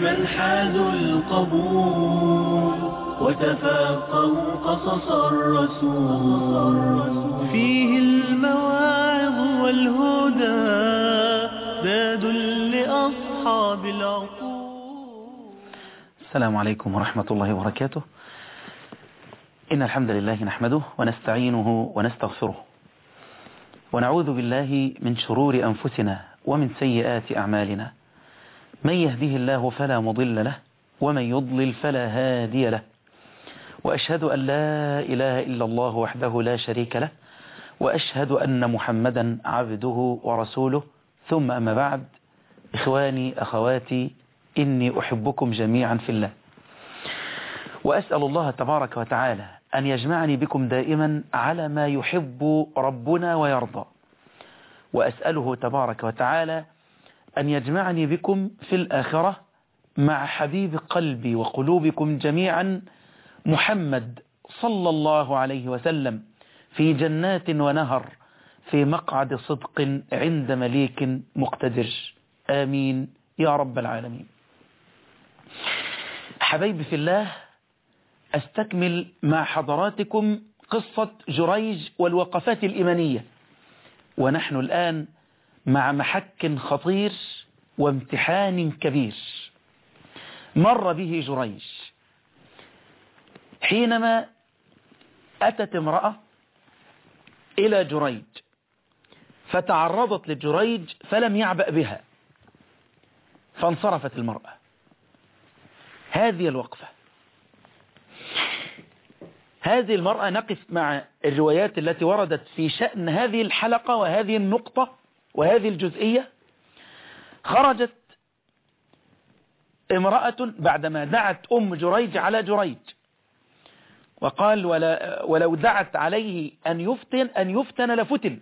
لمن حازوا القبول وتفقهوا قصص الرسول. فيه المواعظ والهدى زاد لأصحاب العقول. السلام عليكم ورحمة الله وبركاته. إن الحمد لله نحمده ونستعينه ونستغفره ونعوذ بالله من شرور أنفسنا ومن سيئات أعمالنا. من يهده الله فلا مضل له ومن يضلل فلا هادي له، وأشهد أن لا إله إلا الله وحده لا شريك له، وأشهد أن محمدا عبده ورسوله. ثم أما بعد، إخواني أخواتي، إني أحبكم جميعا في الله، وأسأل الله تبارك وتعالى أن يجمعني بكم دائما على ما يحب ربنا ويرضى، وأسأله تبارك وتعالى أن يجمعني بكم في الآخرة مع حبيب قلبي وقلوبكم جميعا محمد صلى الله عليه وسلم في جنات ونهر في مقعد صدق عند مليك مقتدر. آمين يا رب العالمين. حبايبي في الله، أستكمل مع حضراتكم قصة جريج والوقفات الإيمانية، ونحن الآن مع محك خطير وامتحان كبير مر به جريج حينما أتت امرأة إلى جريج فتعرضت لجريج فلم يعبأ بها فانصرفت المرأة. هذه الوقفة، هذه المرأة، نقف مع الروايات التي وردت في شأن هذه الحلقة وهذه النقطة وهذه الجزئية. خرجت امرأة بعدما دعت أم جريج على جريج وقال ولو دعت عليه أن يفتن لفتن.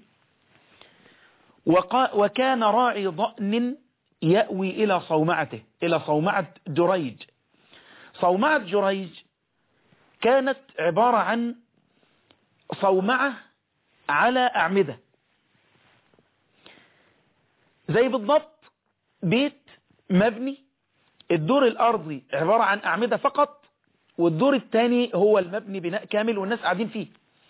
وكان راعي ضأن يأوي إلى صومعته، إلى صومعة جريج. صومعة جريج كانت عبارة عن صومعة على أعمدة، زي بالضبط بيت مبني، الدور الأرضي عبارة عن أعمدة فقط، والدور الثاني هو المبني بناء كامل والناس قاعدين فيه.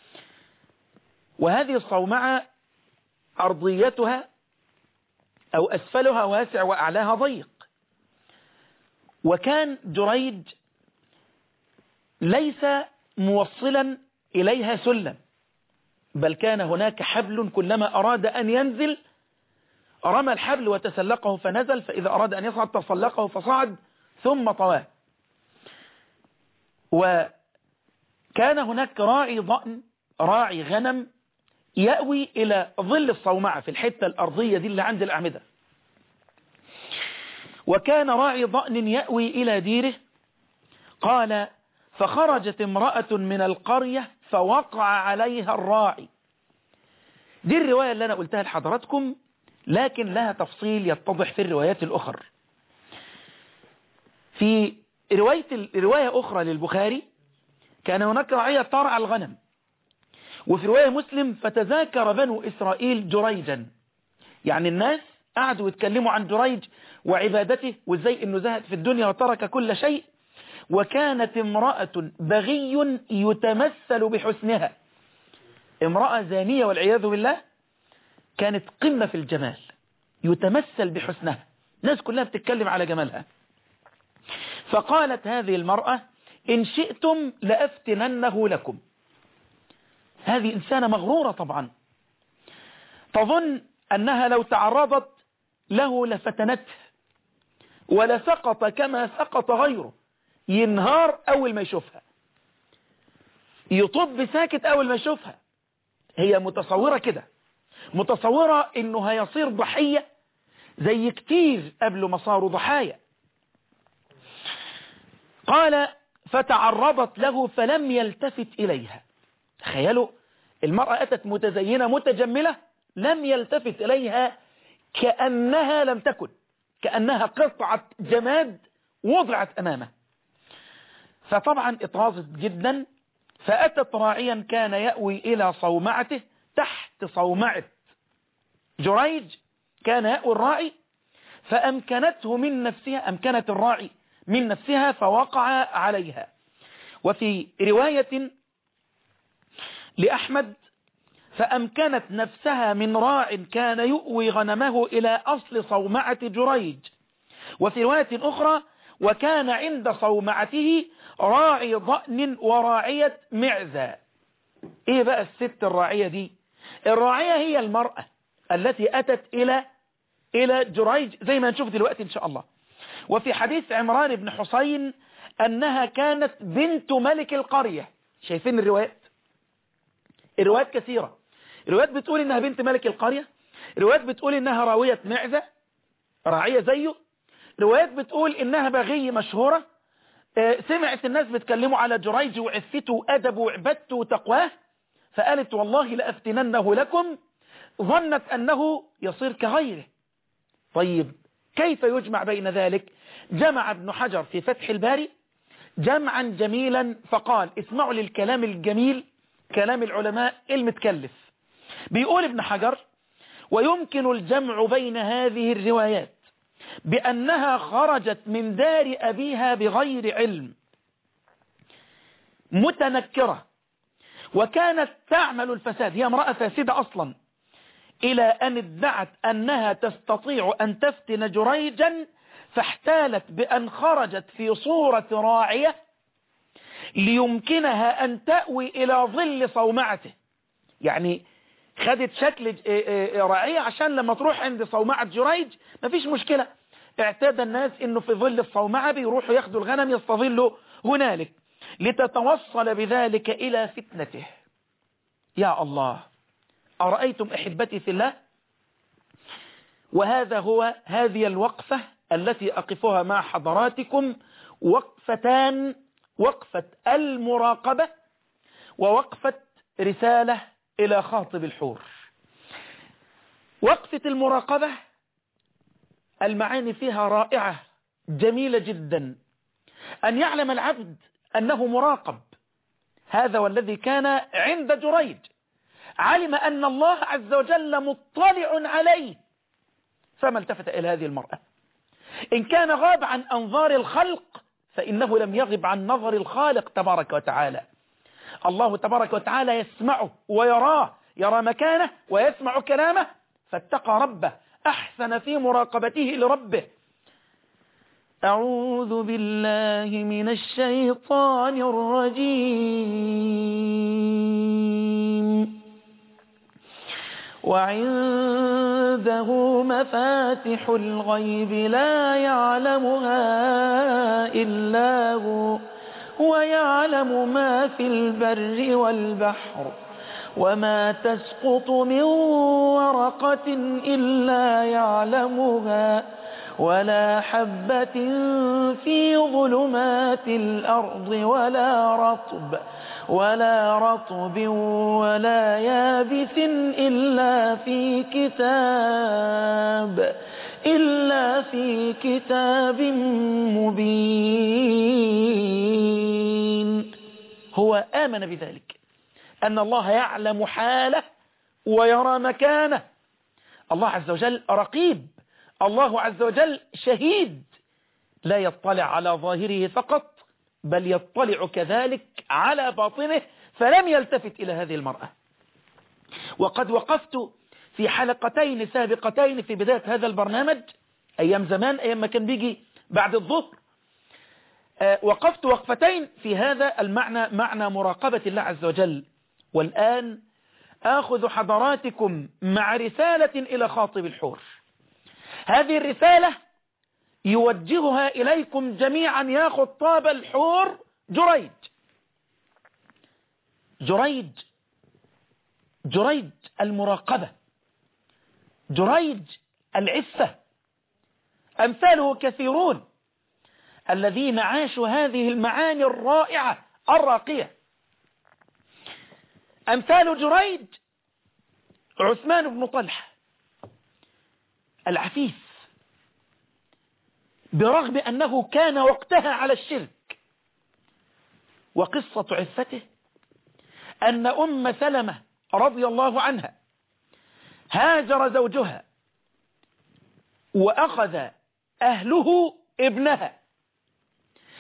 وهذه الصومعة أرضيتها أو أسفلها واسع وأعلاها ضيق. وكان جريج ليس موصلا إليها سلم، بل كان هناك حبل، كلما أراد أن ينزل رمى الحبل وتسلقه فنزل، فإذا أراد أن يصعد تسلقه فصعد ثم طواه. وكان هناك راعي ضأن، راعي غنم، يأوي إلى ظل الصومعة في الحتة الأرضية دي اللي عند الأعمدة. وكان راعي ضأن يأوي إلى ديره. قال: فخرجت امرأة من القرية فوقع عليها الراعي. دي الرواية اللي أنا قلتها لحضراتكم، لكن لها تفصيل يتضح في الروايات الأخرى. في رواية أخرى للبخاري كان هناك رعية ترعى الغنم، وفي رواية مسلم فتذاكر بنو إسرائيل جريجا. يعني الناس قعدوا يتكلموا عن جريج وعبادته وازاي انه زهد في الدنيا وترك كل شيء. وكانت امرأة بغي يتمثل بحسنها، امرأة زانية والعياذ بالله، كانت قمة في الجمال، يتمثل بحسنها، الناس كلها بتتكلم على جمالها. فقالت هذه المرأة: إن شئتم لأفتننه لكم. هذه إنسانة مغرورة طبعا، تظن أنها لو تعرضت له لفتنته ولسقط كما سقط غيره، ينهار أول ما يشوفها، يطب ساكت أول ما يشوفها. هي متصورة كده، متصورة أنه هيصير ضحية زي كتير قبل ما صاروا ضحايا. قال: فتعرضت له فلم يلتفت إليها. تخيلوا، المرأة أتت متزينة متجملة، لم يلتفت إليها كأنها لم تكن، كأنها قطعة جماد وضعت أمامه. فطبعا اتغاظت جدا، فأتت راعيا كان يأوي إلى صومعته تحت صومعة جريج، كان يأوي الراعي، فأمكنته من نفسها، أمكنت الراعي من نفسها فوقع عليها. وفي رواية لأحمد فأمكنت نفسها من راع كان يؤوي غنمه إلى أصل صومعة جريج. وفي رواية أخرى وكان عند صومعته راعي ضأن وراعية معزة. إيه بقى الست الراعية دي؟ الراعية هي المرأة التي أتت إلى جريج زي ما نشوف دلوقتي إن شاء الله. وفي حديث عمران بن حسين أنها كانت بنت ملك القرية. شايفين الروايات كثيرة. الروايات بتقول إنها بنت ملك القرية، الروايات بتقول إنها راوية معزة راعية زيه، روايات بتقول إنها بغي مشهورة. سمعت الناس بتكلموا على جريج وعفته وأدبه وعبادته وتقواه، فقالت والله لأفتننه لكم، ظنت أنه يصير كغيره. طيب كيف يجمع بين ذلك؟ جمع ابن حجر في فتح الباري جمعا جميلا فقال اسمعوا للكلام الجميل، كلام العلماء المتكلف. بيقول ابن حجر ويمكن الجمع بين هذه الروايات بأنها خرجت من دار أبيها بغير علم متنكرة وكانت تعمل الفساد، هي امرأة فاسدة أصلا، إلى أن ادعت أنها تستطيع أن تفتن جريجا، فاحتالت بأن خرجت في صورة راعية ليمكنها أن تأوي إلى ظل صومعته. يعني خدت شكل راعية عشان لما تروح عند صومعة جريج مفيش مشكلة. اعتاد الناس انه في ظل الصومعة بيروحوا ياخدوا الغنم يستظلوا هنالك، لتتوصل بذلك إلى فتنته. يا الله، أرأيتم أحبتي في الله؟ هذه الوقفة التي أقفها مع حضراتكم وقفتان: وقفة المراقبة ووقفة رسالة إلى خاطب الحور. وقفة المراقبة المعاني فيها رائعة جميلة جدا، أن يعلم العبد أنه مراقب. هذا والذي كان عند جريج، علم أن الله عز وجل مطلع عليه فما التفت إلى هذه المرأة. إن كان غاب عن أنظار الخلق فإنه لم يغب عن نظر الخالق تبارك وتعالى. الله تبارك وتعالى يسمعه ويراه، يرى مكانه ويسمع كلامه، فاتقى ربه، أحسن في مراقبته لربه. أعوذ بالله من الشيطان الرجيم. وعنده مفاتح الغيب لا يعلمها إلا هو ويعلم ما في البر والبحر وما تسقط من ورقة إلا يعلمها ولا حبة في ظلمات الأرض ولا رطب ولا يابس إلا في كتاب مبين. هو آمن بذلك، أن الله يعلم حاله ويرى مكانه. الله عز وجل رقيب، الله عز وجل شهيد، لا يطلع على ظاهره فقط بل يطلع كذلك على باطنه، فلم يلتفت إلى هذه المرأة. وقد وقفت في حلقتين سابقتين في بداية هذا البرنامج أيام زمان، أيام ما كان بيجي بعد الظهر، وقفت وقفتين في هذا المعنى، معنى مراقبة الله عز وجل. والآن آخذ حضراتكم مع رسالة إلى خاطب الحور. هذه الرسالة يوجهها إليكم جميعا يا خطاب الحور. جريج المراقبة، جريج العفة، أمثاله كثيرون الذين عاشوا هذه المعاني الرائعة الراقية. أمثال جريج عثمان بن طلحة العفيف، برغم أنه كان وقتها على الشرك. وقصة عفته أن أم سلمة رضي الله عنها هاجر زوجها وأخذ أهله ابنها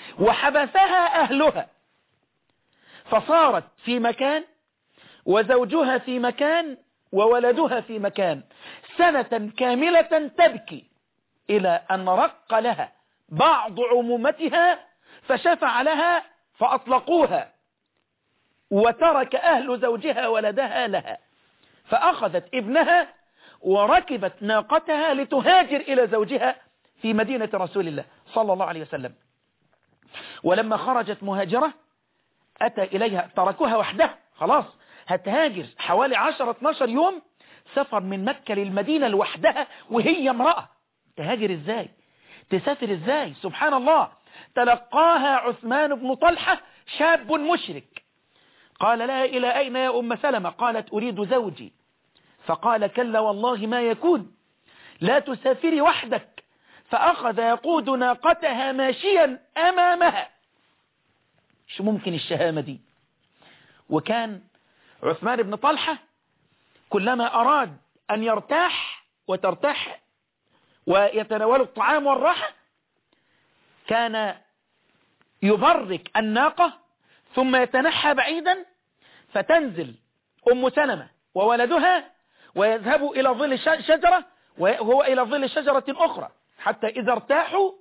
وحبسها أهلها، فصارت في مكان وزوجها في مكان وولدها في مكان، سنة كاملة تبكي، إلى أن رق لها بعض عمومتها فشفع لها فأطلقوها، وترك أهل زوجها ولدها لها، فأخذت ابنها وركبت ناقتها لتهاجر إلى زوجها في مدينة رسول الله صلى الله عليه وسلم. ولما خرجت مهاجرة أتى إليها، تركوها وحدها، خلاص هتهاجر حوالي 10-12 يوم سفر من مكة للمدينة لوحدها وهي امرأة، تهاجر ازاي؟ تسافر ازاي؟ سبحان الله. تلقاها عثمان بن طلحة شاب مشرك، قال لها إلى أين يا أم سلمة؟ قالت أريد زوجي، فقال كلا والله ما يكون، لا تسافري وحدك، فأخذ يقود ناقتها ماشيا أمامها. شو ممكن الشهامة دي؟ وكان عثمان بن طلحة كلما أراد أن يرتاح وترتاح ويتناول الطعام والراحة كان يبرك الناقة ثم يتنحى بعيدا، فتنزل أم سلمة وولدها ويذهبوا إلى ظل شجرة وهو إلى ظل شجرة أخرى، حتى إذا ارتاحوا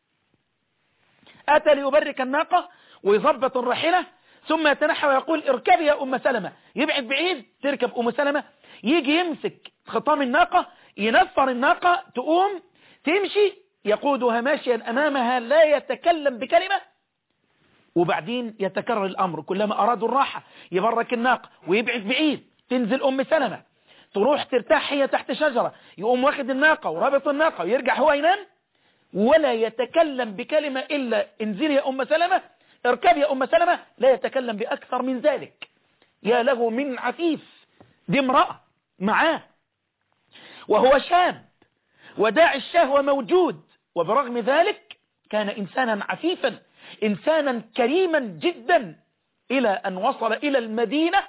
أتى ليبرك الناقة ويضبط الراحلة، ثم يتنحى ويقول اركبي يا أم سلمة، يبعد بعيد تركب أم سلمة، يجي يمسك خطام الناقة ينفر الناقة تقوم تمشي، يقودها ماشيا أمامها لا يتكلم بكلمة. وبعدين يتكرر الأمر، كلما أرادوا الراحة يبرك الناقة ويبعد بعيد، تنزل أم سلمة تروح ترتاح هي تحت شجرة، يقوم واخد الناقة ورابط الناقة ويرجع هو ينام، ولا يتكلم بكلمة إلا انزلي يا أم سلمة، اركبي يا أم سلمة، لا يتكلم بأكثر من ذلك. يا له من عفيف، دي امرأة معاه وهو شاب وداعي الشهوة موجود، وبرغم ذلك كان إنسانا عفيفا، إنسانا كريما جدا، إلى أن وصل إلى المدينة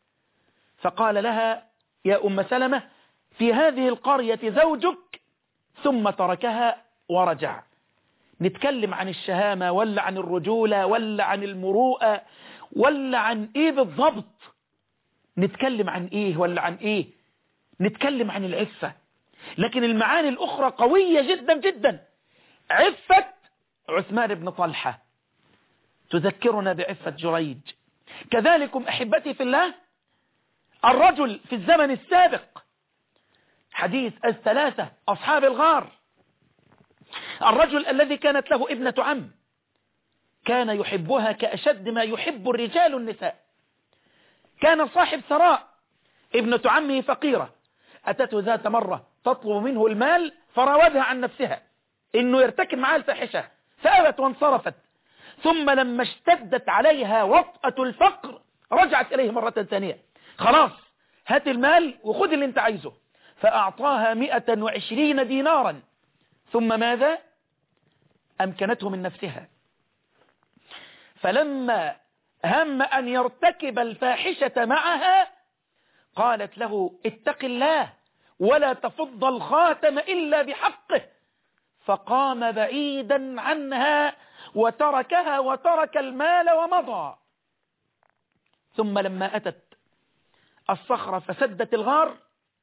فقال لها يا أم سلمة في هذه القرية زوجك، ثم تركها ورجع. نتكلم عن الشهامة ولا عن الرجولة ولا عن المروءة ولا عن إيه بالضبط؟ نتكلم عن إيه ولا عن إيه؟ نتكلم عن العفة، لكن المعاني الأخرى قوية جدا جدا. عفة عثمان بن طلحة تذكرنا بعفة جريج. كذلكم أحبتي في الله الرجل في الزمن السابق، حديث الثلاثة أصحاب الغار، الرجل الذي كانت له ابنة عم كان يحبها كأشد ما يحب الرجال النساء، كان صاحب ثراء، ابنة عمه فقيرة، أتته ذات مرة تطلب منه المال فراودها عن نفسها إنه يرتكب معها الفاحشة فأبت وانصرفت، ثم لما اشتدت عليها وطأة الفقر رجعت إليه مرة ثانية، خلاص هات المال وخذ اللي انت عايزه، فأعطاها 120 دينارا، ثم ماذا؟ أمكنته من نفسها، فلما هم أن يرتكب الفاحشة معها قالت له اتق الله ولا تفض الخاتم إلا بحقه، فقام بعيدا عنها وتركها وترك المال ومضى. ثم لما أتت الصخرة فسدت الغار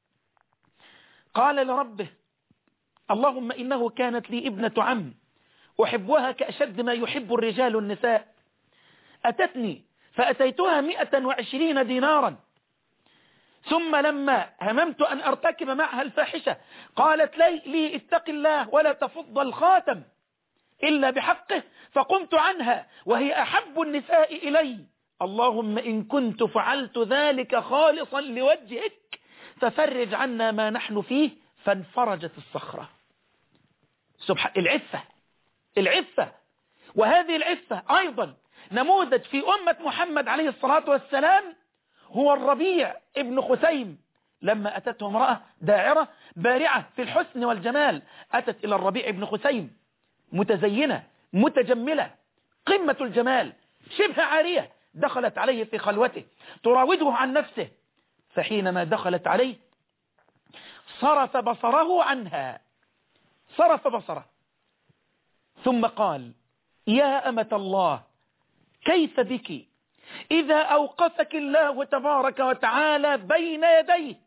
قال لربه اللهم إنه كانت لي ابنة عم أحبها كأشد ما يحب الرجال النساء، أتتني فأتيتها 120 دينارا، ثم لما هممت أن أرتكب معها الفاحشة قالت لي اتق الله ولا تفض الخاتم إلا بحقه، فقمت عنها وهي أحب النساء إلي، اللهم إن كنت فعلت ذلك خالصا لوجهك ففرج عنا ما نحن فيه، فانفرجت الصخرة. سبحان العفة، العفة. وهذه العفة أيضا نموذج في أمة محمد عليه الصلاة والسلام هو الربيع ابن خثيم، لما أتته امرأة داعرة بارعة في الحسن والجمال، أتت إلى الربيع ابن خثيم متزينة متجملة قمة الجمال شبه عارية، دخلت عليه في خلوته تراوده عن نفسه، فحينما دخلت عليه صرف بصره عنها، صرف بصره، ثم قال يا أمة الله كيف بك إذا أوقفك الله تبارك وتعالى بين يديه؟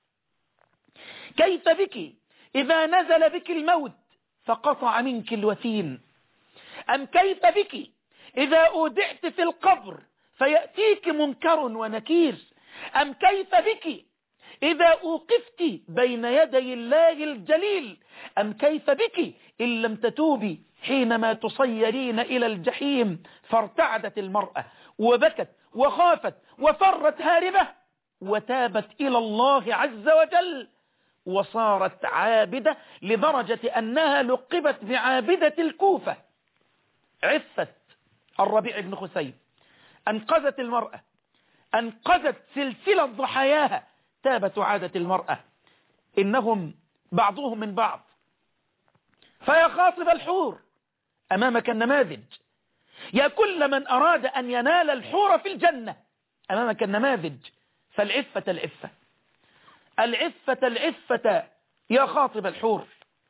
كيف بك إذا نزل بك الموت فقطع منك الوثين؟ أم كيف بك إذا أودعت في القبر فيأتيك منكر ونكير؟ أم كيف بك إذا أوقفت بين يدي الله الجليل؟ أم كيف بك إن لم تتوبي حينما تصيرين إلى الجحيم؟ فارتعدت المرأة وبكت وخافت وفرت هاربة وتابت إلى الله عز وجل وصارت عابدة لدرجة أنها لقبت بعابدة الكوفة. عفة الربيع بن خثيم أنقذت المرأة، أنقذت سلسلة ضحاياها، تابت وعادت المرأة. إنهم بعضهم من بعض. فيا خاطب الحور أمامك النماذج، يا كل من أراد أن ينال الحور في الجنة أمامك النماذج. فالعفة العفة، العفة العفة يا خاطب الحور.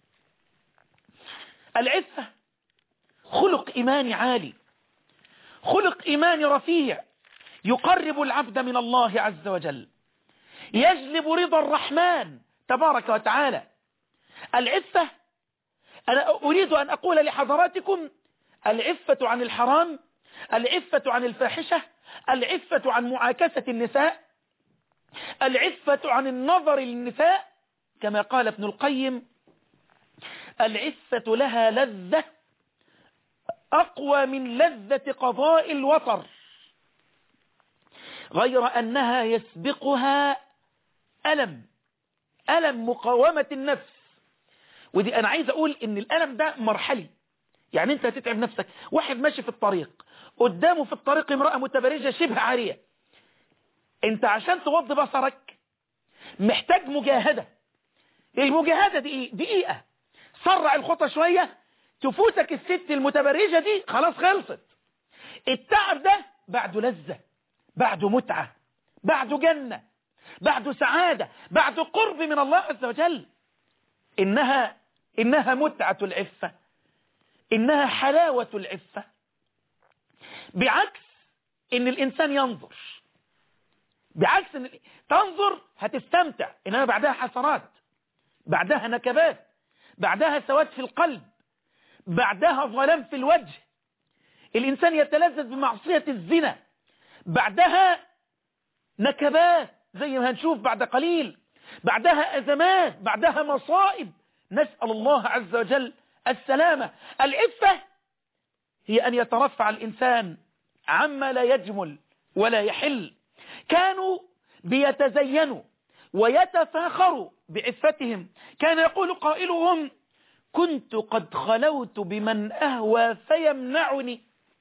العفة خلق إيماني عالي، خلق إيماني رفيع يقرب العبد من الله عز وجل، يجلب رضا الرحمن تبارك وتعالى. العفة أنا أريد أن أقول لحضراتكم العفة عن الحرام، العفة عن الفاحشة، العفة عن معاكسة النساء، العفة عن النظر للنساء. كما قال ابن القيم العفة لها لذة أقوى من لذة قضاء الوطر، غير أنها يسبقها ألم مقاومة النفس. ودي أنا عايز أقول إن الألم ده مرحلي، يعني أنت هتتعب نفسك. واحد ماشي في الطريق قدامه في الطريق امرأة متبرجة شبه عارية، أنت عشان توضي بصرك محتاج مجاهدة. المجاهدة دي إيه؟ دقيقة، سرع الخطة شوية تفوتك الست المتبرجة دي، خلاص خلصت. التعب ده بعده لذة، بعده متعة، بعده جنة، بعده سعادة، بعده قرب من الله عز وجل. إنها متعة العفة، إنها حلاوة العفة. بعكس إن الإنسان ينظر، بعكس إن تنظر هتستمتع، إنما بعدها حسرات، بعدها نكبات، بعدها سواد في القلب، بعدها ظلام في الوجه. الإنسان يتلذذ بمعصية الزنا، بعدها نكبات زي ما هنشوف بعد قليل، بعدها أزمات، بعدها مصائب. نسأل الله عز وجل السلامة. العفة هي أن يترفع الإنسان عما لا يجمل ولا يحل. كانوا بيتزينوا ويتفاخروا بعفتهم. كان يقول قائلهم كنت قد خلوت بمن أهوى فيمنعني،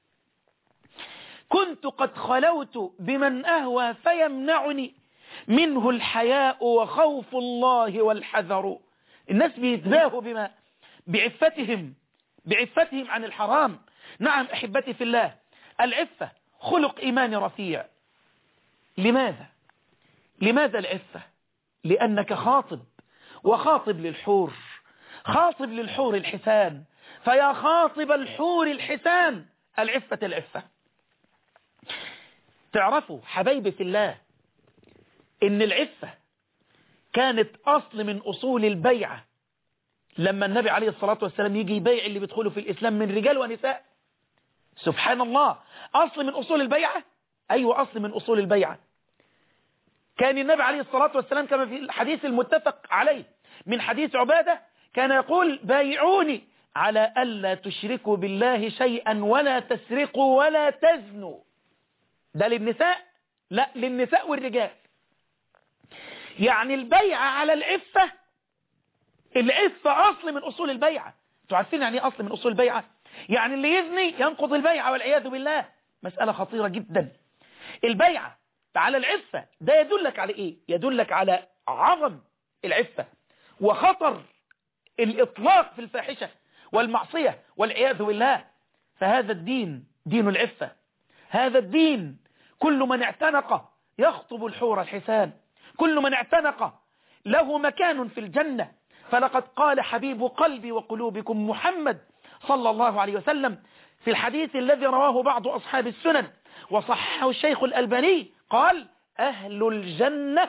كنت قد خلوت بمن أهوى فيمنعني، منه الحياء وخوف الله والحذر. الناس بيتباهوا بعفتهم عن الحرام. نعم أحبتي في الله، العفة خلق إيمان رفيع. لماذا العفة؟ لأنك خاطب، وخاطب للحور، خاطب للحور الحسان. فيا خاطب الحور الحسان العفة. تعرفوا حبايبي في الله إن العفة كانت أصل من أصول البيعة. لما النبي عليه الصلاة والسلام يجي يبيع اللي بيدخلوا في الإسلام من رجال ونساء، سبحان الله، أصل من أصول البيعة. أيوة، أصل من أصول البيعة. كان النبي عليه الصلاة والسلام كما في الحديث المتفق عليه من حديث عبادة كان يقول بايعوني على ألا تشركوا بالله شيئا ولا تسرقوا ولا تزنوا. ده للنساء؟ لا، للنساء والرجال. يعني البيعة على العفة، العفة أصل من أصول البيعة. انتوا عارفين يعني ايه أصل من أصول البيعة؟ يعني اللي يزني ينقض البيعة والعياذ بالله. مسألة خطيرة جدا. البيعة على العفة ده يدلك على إيه؟ يدلك على عظم العفة وخطر الإطلاق في الفاحشة والمعصية والعياذ بالله. فهذا الدين دين العفة، هذا الدين كل من اعتنق يخطب الحور الحسان، كل من اعتنق له مكان في الجنة. فلقد قال حبيب قلبي وقلوبكم محمد صلى الله عليه وسلم في الحديث الذي رواه بعض أصحاب السنن وصححه الشيخ الألباني قال: أهل الجنة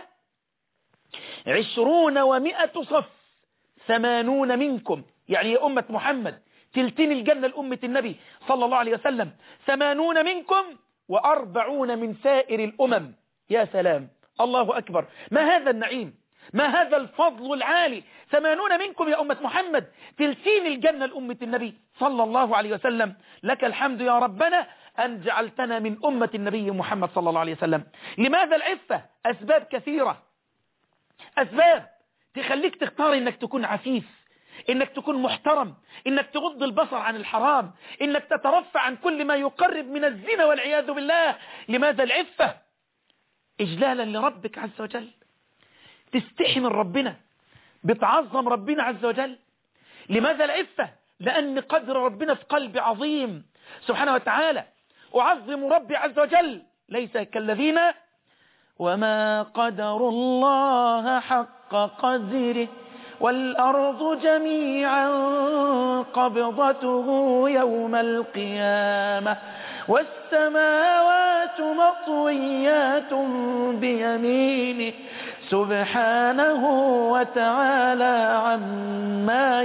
20 و100 صف 80 منكم، يعني يا أمة محمد تلتين الجنة لأمة النبي صلى الله عليه وسلم، 80 منكم و40 من سائر الأمم. يا سلام، الله أكبر، ما هذا النعيم، ما هذا الفضل العالي. 80 منكم يا أمة محمد تلتين الجنة لأمة النبي صلى الله عليه وسلم. لك الحمد يا ربنا أن جعلتنا من أمة النبي محمد صلى الله عليه وسلم. لماذا العفة؟ أسباب كثيرة، أسباب تخليك تختار إنك تكون عفيف، إنك تكون محترم، إنك تغض البصر عن الحرام، إنك تترفع عن كل ما يقرب من الزنا والعياذ بالله. لماذا العفة؟ إجلالا لربك عز وجل، تستحي من ربنا، بتعظم ربنا عز وجل. لماذا العفة؟ لأن قدر ربنا في قلبي عظيم سبحانه وتعالى، أعظم ربي عز وجل. ليس كالذين وما قدر الله حق قدره والأرض جميعا قبضته يوم القيامة والسماوات مطويات بيمينه سبحانه وتعالى عما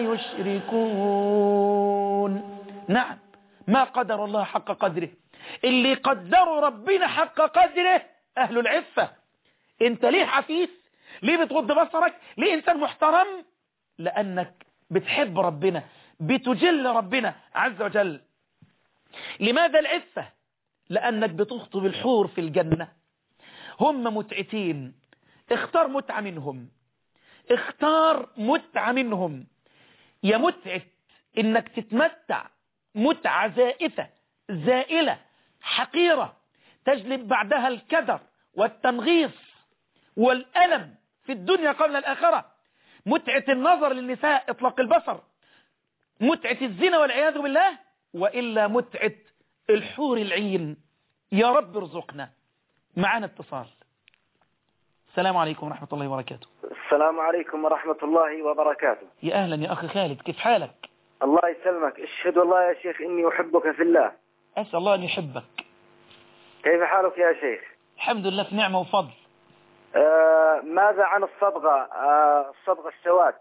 يشركون. نعم، ما قدر الله حق قدره. اللي قدروا ربنا حق قدره أهل العفة. انت ليه عفيف؟ ليه بتغض بصرك؟ ليه إنسان محترم؟ لأنك بتحب ربنا، بتجل ربنا عز وجل. لماذا العفة؟ لأنك بتخطب الحور في الجنة، هم متعتين، اختار متعة منهم، اختار متعة منهم. يا متعة إنك تتمتع متعة زائفة زائلة حقيرة تجلب بعدها الكدر والتنغيص والألم في الدنيا قبل الآخرة، متعة النظر للنساء إطلاق البصر، متعة الزنا والعياذ بالله، وإلا متعة الحور العين. يا رب ارزقنا. معنا اتصال. السلام عليكم ورحمة الله وبركاته. السلام عليكم ورحمة الله وبركاته. يا أهلا يا أخي خالد، كيف حالك؟ الله يسلمك. اشهد والله يا شيخ إني أحبك في الله. أسأل الله أن يحبك. كيف حالك يا شيخ؟ الحمد لله في نعمة وفضل. ماذا عن الصبغة، الصبغة السواد؟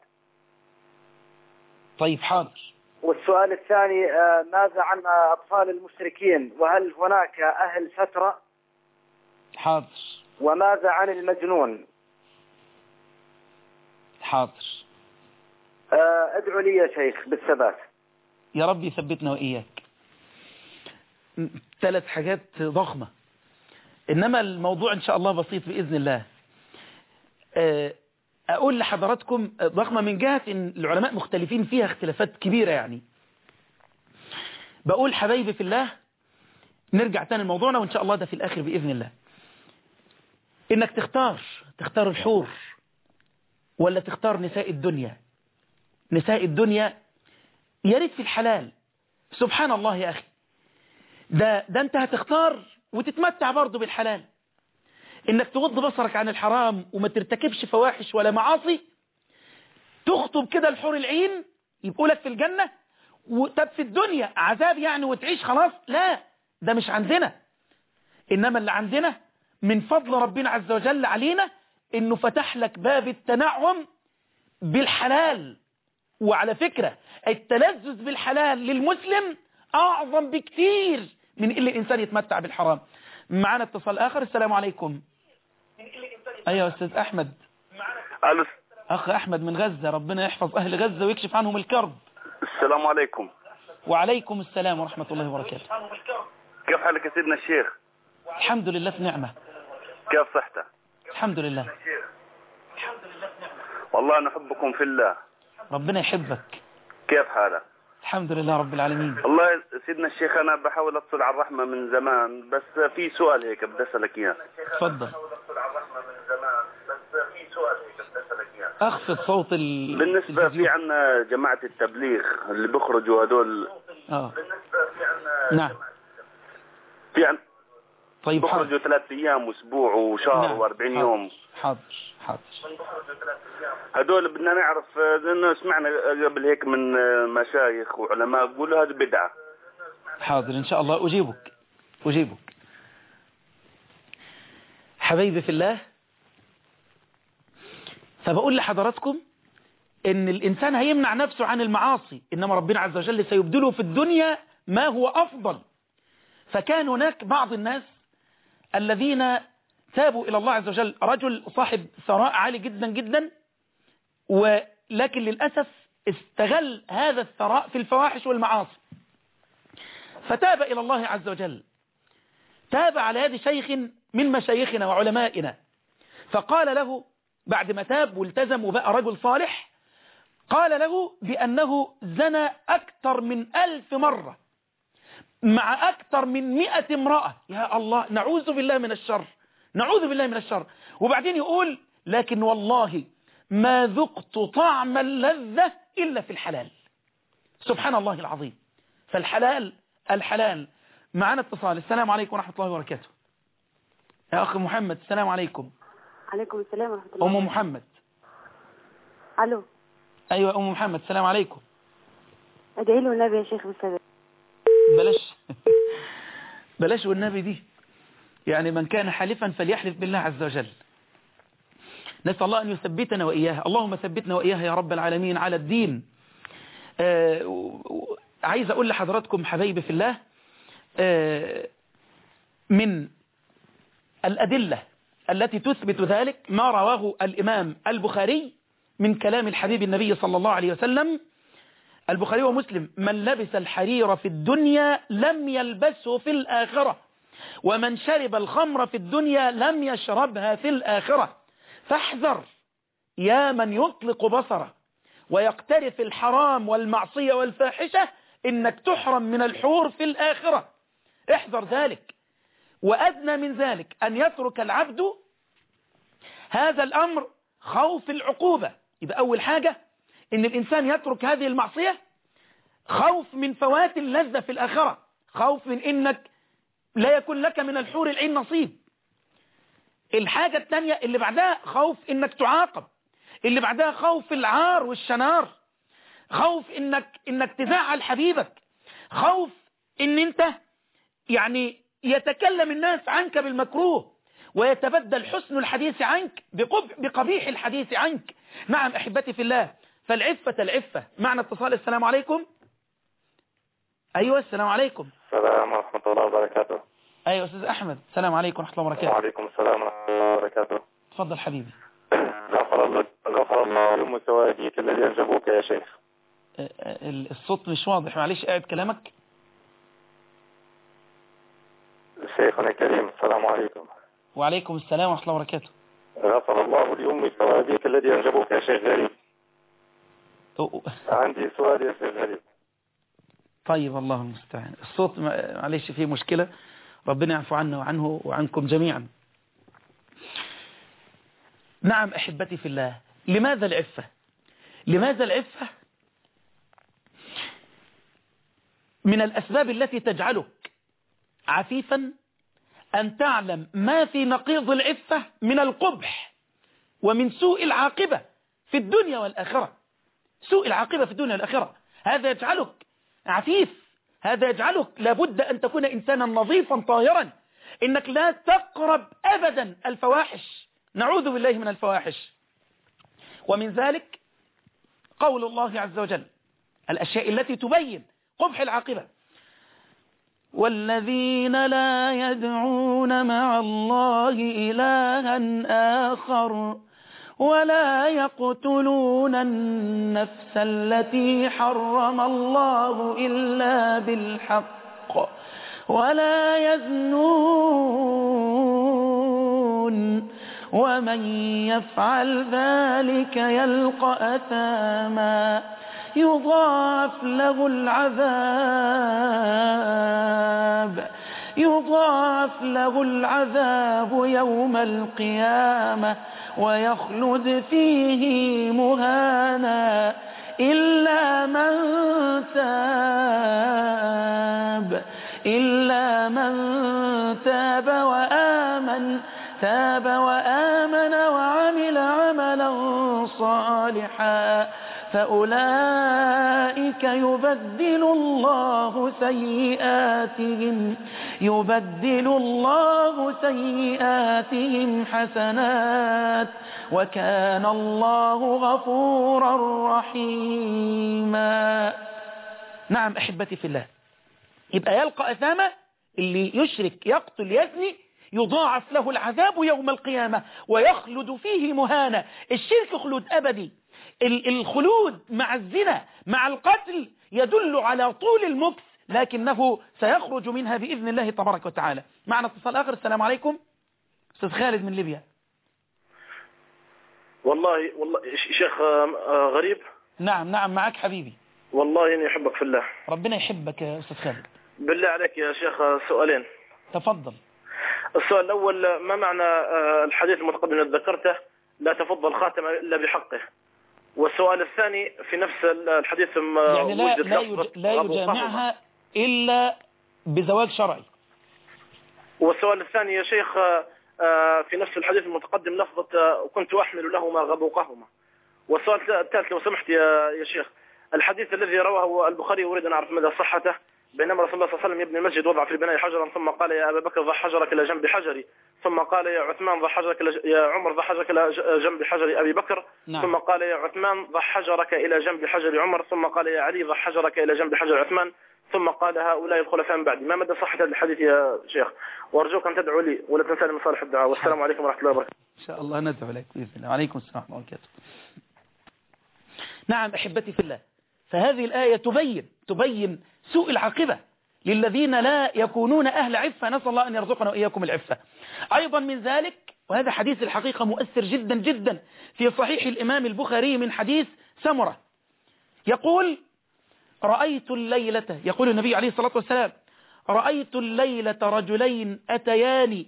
طيب حاضر. والسؤال الثاني، ماذا عن أطفال المشركين، وهل هناك أهل فترة؟ حاضر. وماذا عن المجنون؟ حاضر. ادعو لي يا شيخ بالثبات. يا رب يثبتنا وإياك. 3 حاجات ضخمة، إنما الموضوع إن شاء الله بسيط بإذن الله. أقول لحضراتكم ضخمة من جهة إن العلماء مختلفين فيها اختلافات كبيرة. يعني بقول حبايبي في الله، نرجع تاني لموضوعنا وإن شاء الله ده في الآخر بإذن الله. إنك تختار الحور ولا تختار نساء الدنيا. نساء الدنيا يا ريت في الحلال. سبحان الله يا أخي، ده أنت هتختار وتتمتع برضه بالحلال، إنك تغض بصرك عن الحرام وما ترتكبش فواحش ولا معاصي، تخطب كده الحور العين يبقوا لك في الجنة. وطب في الدنيا عذاب يعني وتعيش خلاص؟ لا، ده مش عندنا. إنما اللي عندنا من فضل ربنا عز وجل علينا إنه فتح لك باب التنعم بالحلال. وعلى فكرة التلذذ بالحلال للمسلم أعظم بكتير من اللي الإنسان يتمتع بالحرام. معنا اتصال آخر. السلام عليكم. أيها أستاذ أحمد. أخ أحمد من غزة، ربنا يحفظ أهل غزة ويكشف عنهم الكرب. السلام عليكم. وعليكم السلام ورحمة الله وبركاته. كيف حالك يا سيدنا الشيخ؟ الحمد لله في نعمة. كيف صحتك؟ الحمد لله. والله نحبكم في الله. ربنا يحبك. كيف حالك؟ الحمد لله رب العالمين. والله سيدنا الشيخ أنا بحاول أتصل على الرحمة من زمان، بس في سؤال هيك بدي أسألك إياه. تفضل. أخفض صوت بالنسبة في عنا جماعة التبليغ اللي بيخرجوا هدول. نعم. في عن طيب بخرجوا 3 أيام وأسبوع وشهر نعم. و40 يوم. حاضر. هدول بدنا نعرف، لأنه سمعنا قبل هيك من مشايخ وعلماء بيقولوا هذا بدعة. حاضر إن شاء الله أجيبك. حبايبي في الله، فبقول لحضراتكم إن الإنسان هيمنع نفسه عن المعاصي، إنما ربنا عز وجل سيبدله في الدنيا ما هو أفضل. فكان هناك بعض الناس الذين تابوا إلى الله عز وجل، رجل صاحب ثراء عالي جدا جدا، ولكن للأسف استغل هذا الثراء في الفواحش والمعاصي، فتاب إلى الله عز وجل، تاب على يد شيخ من مشايخنا وعلمائنا، فقال له بعد ما تاب والتزم وبقى رجل صالح، قال له بأنه زنى أكثر من 1000 مرة مع أكثر من 100 امرأة. يا الله، نعوذ بالله من الشر. وبعدين يقول لكن والله ما ذقت طعم اللذة إلا في الحلال. سبحان الله العظيم. فالحلال. معنا اتصال. السلام عليكم ورحمة الله وبركاته. يا أخي محمد، السلام عليكم. عليكم السلام ورحمة الله. أم محمد. ألو. أيوة أم محمد، السلام عليكم. أدعي له النبي يا شيخ بالسلام. بلاش والنبي دي، يعني من كان حالفا فليحلف بالله عز وجل. نسأل الله أن يثبتنا وإياها. اللهم ثبتنا وإياها يا رب العالمين على الدين. عايز أقول لحضراتكم حبايبي في الله، من الأدلة التي تثبت ذلك ما رواه الإمام البخاري من كلام الحبيب النبي صلى الله عليه وسلم، البخاري ومسلم: من لبس الحرير في الدنيا لم يلبسه في الآخرة، ومن شرب الخمر في الدنيا لم يشربها في الآخرة. فاحذر يا من يطلق بصره ويقترف الحرام والمعصية والفاحشة، إنك تحرم من الحور في الآخرة. احذر ذلك. وأدنى من ذلك أن يترك العبد هذا الأمر خوف العقوبة. يبقى أول حاجة إن الإنسان يترك هذه المعصية خوف من فوات اللذة في الآخرة، خوف من إنك لا يكون لك من الحور العين نصيب. الحاجة الثانية اللي بعدها خوف إنك تعاقب، اللي بعدها خوف العار والشنار، خوف إنك تزعل حبيبك، خوف إن أنت يعني يتكلم الناس عنك بالمكروه ويتبدل حسن الحديث عنك بقبيح الحديث عنك. نعم أحبتي في الله، العفة. معنا اتصال. السلام عليكم. أيوة السلام عليكم. السلام ورحمة الله وبركاته. أيوة أستاذ أحمد، السلام عليكم ورحمة الله وبركاته. وعليكم السلام ورحمة الله وبركاته. تفضل حبيبي. غفر الله لهم سواديك الذي أنجبوك يا شيخ. الصوت مش واضح، معلش قاعد كلامك. شيخنا الكريم، السلام عليكم. وعليكم السلام ورحمة الله وبركاته. غفر الله لأم سواديك الذي أنجبوك يا شيخ غريب. عندي سؤال يا شيخ غريب. طيب الله المستعان، الصوت معلش فيه مشكلة، ربنا يعفو عنا وعنه وعنكم جميعا. نعم أحبتي في الله، لماذا العفة؟ من الأسباب التي تجعلك عفيفا أن تعلم ما في نقيض العفة من القبح ومن سوء العاقبة في الدنيا والآخرة. سوء العاقبة في الدنيا والآخرة هذا يجعلك عفيف، هذا يجعلك لابد أن تكون إنسانا نظيفا طاهرا، إنك لا تقرب أبدا الفواحش، نعوذ بالله من الفواحش. ومن ذلك قول الله عز وجل، الأشياء التي تبين قبح العاقبة: والذين لا يدعون مع الله إلها آخر ولا يقتلون النفس التي حرم الله إلا بالحق ولا يزنون ومن يفعل ذلك يلقى أثاما يضاعف له العذاب يوم القيامة ويخلد فيه مهانا إلا من تاب وآمن وعمل عملا صالحا فأولئك يبدل الله سيئاتهم حسنات وكان الله غفورا رحيما. نعم أحبتي في الله، يبقى يلقى أثامة اللي يشرك يقتل يزني يضاعف له العذاب يوم القيامة ويخلد فيه مهانا. الشرك خلود أبدي، الخلود مع الزنا مع القتل يدل على طول المكث، لكنه سيخرج منها بإذن الله تبارك وتعالى. معنا اتصال آخر. السلام عليكم. أستاذ خالد من ليبيا. والله شيخ غريب. نعم معك حبيبي. والله إني أحبك في الله. ربنا يحبك يا أستاذ خالد. بالله عليك يا شيخ سؤالين. تفضل. السؤال الأول، ما معنى الحديث المتقدم الذي ذكرته لا تفض الخاتم إلا بحقه؟ والسؤال الثاني في نفس الحديث يعني لا يجامعها إلا بزواج شرعي. والسؤال الثاني يا شيخ، في نفس الحديث المتقدم لفظة كنت أحمل لهما غبوقهما. والسؤال الثالث لو سمحت يا شيخ، الحديث الذي رواه البخاري أريد أن أعرف مدى صحته، بينما رسول الله صلى الله عليه وسلم يبني المسجد وضع في البناء حجرا ثم قال يا أبا بكر ضع حجرك إلى جنب حجري، ثم قال يا عثمان ضع حجرك يا عمر ضع حجرك إلى جنب حجر أبي بكر، ثم قال يا عثمان ضع حجرك إلى جنب حجر عمر، ثم قال يا علي ضع حجرك إلى جنب حجر عثمان، ثم قال هؤلاء الخلفاء من بعد. ما مدى صحة الحديث يا شيخ؟ وأرجوك أن تدعو لي ولا تنساني من صالح الدعاء. والسلام عليكم ورحمة الله وبركاته. إن شاء الله ندعو لك بإذن الله. وعليكم السلام ورحمة الله وبركاته. نعم أحبتي في الله، فهذه الآية تبين سوء العاقبة للذين لا يكونون أهل عفة. نسأل الله أن يرزقنا وإياكم العفة. أيضا من ذلك، وهذا حديث الحقيقة مؤثر جدا جدا في صحيح الإمام البخاري من حديث سمرة، يقول رأيت الليلة، يقول النبي عليه الصلاة والسلام رأيت الليلة رجلين أتياني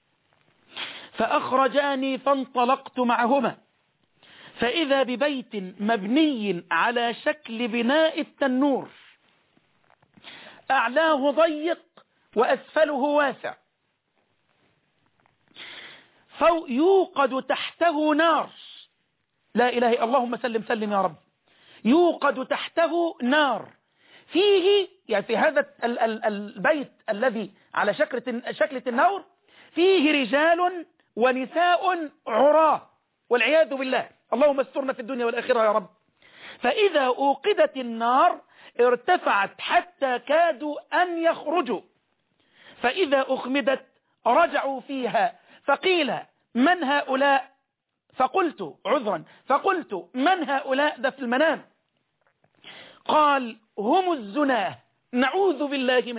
فأخرجاني فانطلقت معهما فإذا ببيت مبني على شكل بناء التنور أعلاه ضيق وأسفله واسع يوقد تحته نار. لا إله إلا اللهم سلم يا رب. يوقد تحته نار فيه، يعني في هذا البيت الذي على شكل النور فيه رجال ونساء عراة والعياذ بالله، اللهم استرنا في الدنيا والآخرة يا رب. فإذا أوقدت النار ارتفعت حتى كادوا أن يخرجوا، فإذا أخمدت رجعوا فيها فقيل من هؤلاء؟ فقلت من هؤلاء؟ ده في المنام. قال هم الزناه، نعوذ بالله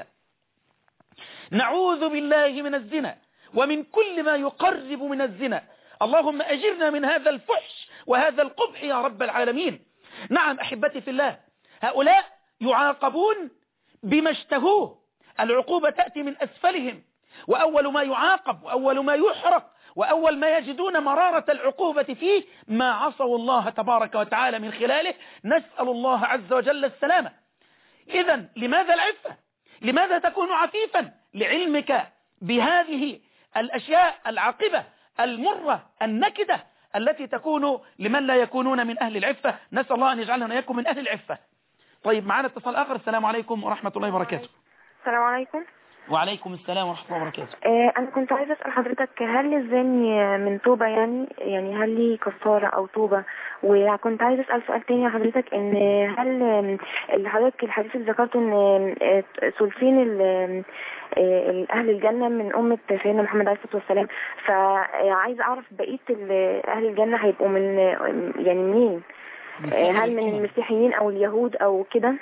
من الزنا ومن كل ما يقرب من الزنا، اللهم أجرنا من هذا الفحش وهذا القبح يا رب العالمين. نعم أحبتي في الله، هؤلاء يعاقبون بما اشتهوه، العقوبة تأتي من أسفلهم، وأول ما يعاقب وأول ما يحرق وأول ما يجدون مرارة العقوبة فيه ما عصوا الله تبارك وتعالى من خلاله، نسأل الله عز وجل السلامة. إذن لماذا العفة؟ لماذا تكون عفيفا؟ لعلمك بهذه الأشياء العاقبة المرة النكدة التي تكون لمن لا يكونون من أهل العفة. نسأل الله أن يجعلنا وإياكم من أهل العفة. طيب معنا اتصال آخر. السلام عليكم ورحمة الله وبركاته. السلام عليكم. وعليكم السلام ورحمة الله وبركاته. أنا كنت عايزة أسأل حضرتك، هل الزاني من توبة يعني هل لي كفارة أو توبة؟ وكنت عايزة أسأل سؤال تاني حضرتك، إن هل حضرتك الحديث اللي ذكرته إن ثلثين أهل الجنة من أمة سيدنا محمد عليه الصلاة والسلام، فعايزة أعرف بقية أهل الجنة هيبقوا من يعني منين؟ هل من المسيحيين أو اليهود أو كده؟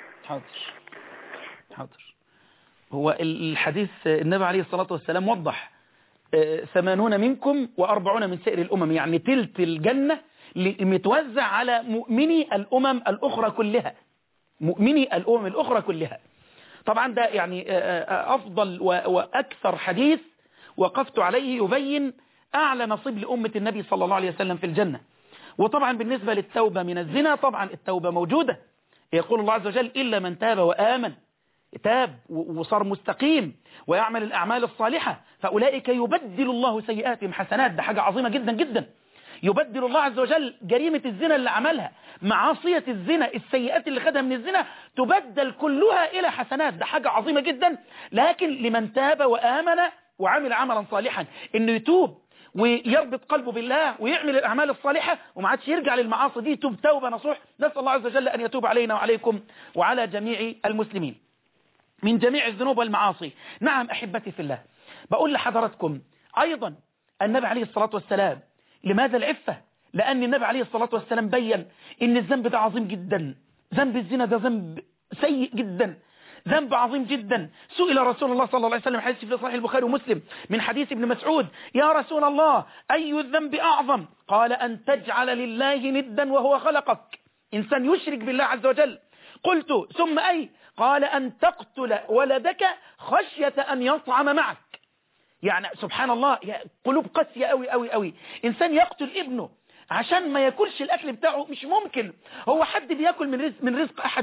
حاضر. هو الحديث النبي عليه الصلاة والسلام وضح 80 منكم و40 من سائر الأمم، يعني تلت الجنة متوزع على مؤمني الأمم الأخرى كلها، مؤمني الأمم الأخرى كلها. طبعا ده يعني أفضل وأكثر حديث وقفت عليه يبين أعلى نصيب لأمة النبي صلى الله عليه وسلم في الجنة. وطبعا بالنسبة للتوبة من الزنا طبعا التوبة موجودة. يقول الله عز وجل إلا من تاب وآمن، تاب وصار مستقيم ويعمل الأعمال الصالحة فأولئك يبدل الله سيئاتهم حسنات. ده حاجة عظيمة جدا جدا. يبدل الله عز وجل جريمة الزنا اللي عملها، معاصية الزنا، السيئات اللي خدها من الزنا تبدل كلها إلى حسنات. ده حاجة عظيمة جدا. لكن لمن تاب وآمن وعمل عملا صالحا، إنه يتوب ويربط قلبه بالله ويعمل الأعمال الصالحة وما عادش يرجع للمعاصي دي، يتوب توبة نصوح. نسأل الله عز وجل أن يتوب علينا وعليكم وعلى جميع المسلمين من جميع الذنوب والمعاصي. نعم أحبتي في الله، بقول لحضراتكم أيضا النبي عليه الصلاة والسلام لماذا العفة؟ لأن النبي عليه الصلاة والسلام بيّن إن الذنب ده عظيم جدا. ذنب الزنا ده ذنب سيء جدا، ذنب عظيم جدا. سئل رسول الله صلى الله عليه وسلم حديث في صحيح البخاري ومسلم من حديث ابن مسعود: يا رسول الله أي الذنب أعظم؟ قال: أن تجعل لله ندا وهو خلقك. إنسان يشرك بالله عز وجل. قلت: ثم أي؟ قال: أن تقتل ولدك خشية أن يطعم معك. يعني سبحان الله، قلوب قاسية قوي قوي قوي. إنسان يقتل ابنه عشان ما ياكلش الأكل بتاعه، مش ممكن. هو حد بياكل من رزق أحد؟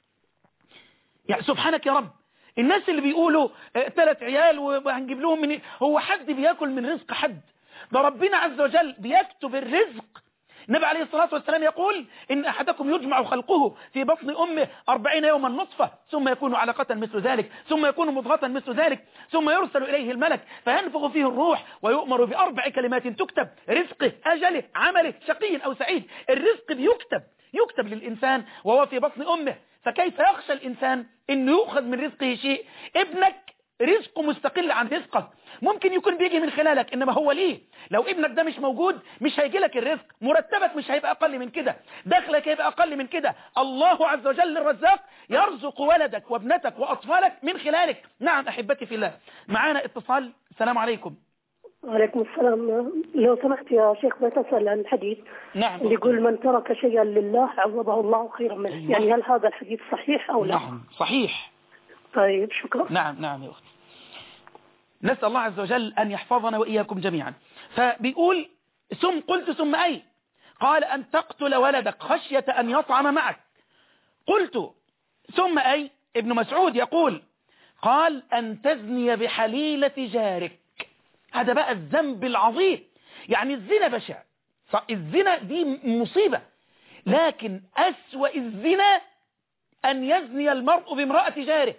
يعني سبحانك يا رب. الناس اللي بيقولوا 3 عيال وهنجيب لهم من، هو حد بياكل من رزق حد؟ ده ربنا عز وجل بيكتب الرزق. النبي عليه الصلاة والسلام يقول: إن أحدكم يجمع خلقه في بطن أمه 40 يوما نطفة ثم يكون علقة مثل ذلك ثم يكون مضغة مثل ذلك ثم يرسل إليه الملك فينفخ فيه الروح ويؤمر ب4 كلمات تكتب: رزقه، أجله، عمله، شقي أو سعيد. الرزق يكتب للإنسان وهو في بطن أمه. فكيف يخشى الإنسان إنه يؤخذ من رزقه شيء؟ ابنك رزقه مستقل عن رزقك، ممكن يكون بيجي من خلالك، إنما هو ليه؟ لو ابنك ده مش موجود مش هيجي لك الرزق، مرتبك مش هيبقى أقل من كده، دخلك هيبقى أقل من كده. الله عز وجل الرزاق يرزق ولدك وابنتك وأطفالك من خلالك. نعم أحبتي في الله. معانا اتصال. السلام عليكم. وعليكم السلام. لو سمحت يا شيخ بتسأل عن الحديث. نعم. اللي يقول: من ترك شيئا لله عوضه الله خيرا منه. يعني هل هذا الحديث صحيح أو لا؟ نعم صحيح. طيب شكرا. نعم يا أختي. نسأل الله عز وجل أن يحفظنا وإياكم جميعا. فبيقول: قلت: ثم أي؟ قال: أن تقتل ولدك خشية أن يطعم معك. قلت: ثم أي؟ ابن مسعود يقول: قال: أن تزني بحليلة جارك. هذا بقى الذنب العظيم. يعني الزنا بشع، الزنا دي مصيبة، لكن أسوأ الزنا أن يزني المرء بامرأة جاره.